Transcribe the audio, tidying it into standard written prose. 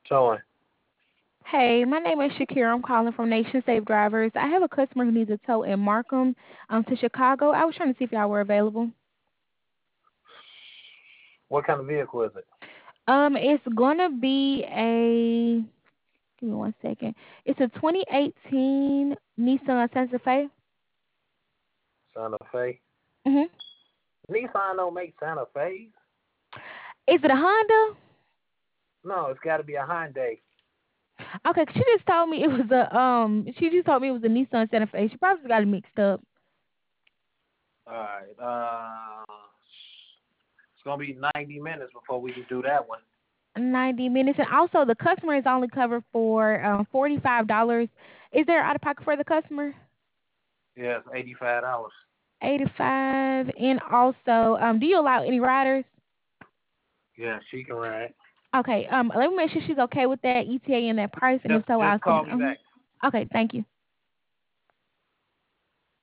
Towing. Hey, my name is Shakira. I'm calling from Nation Safe Drivers. I have a customer who needs a tow in Markham to Chicago. I was trying to see if y'all were available. What kind of vehicle is it? It's gonna be a. Give me one second. It's a 2018 Nissan Santa Fe. Santa Fe. Mhm. Nissan don't make Santa Fe's. Is it a Honda? No, it's got to be a Hyundai. Okay, she just told me it was a She just told me it was a Nissan Santa Fe. She probably got it mixed up. All right. It's gonna be 90 minutes before we can do that one. 90 minutes, and also the customer is only covered for $45. Is there out of pocket for the customer? Yeah, it's $85. 85. And also, do you allow any riders? Yeah, she can ride. Okay, let me make sure she's okay with that ETA and that price, and if Just so, just I'll send. call me back. Okay, thank you.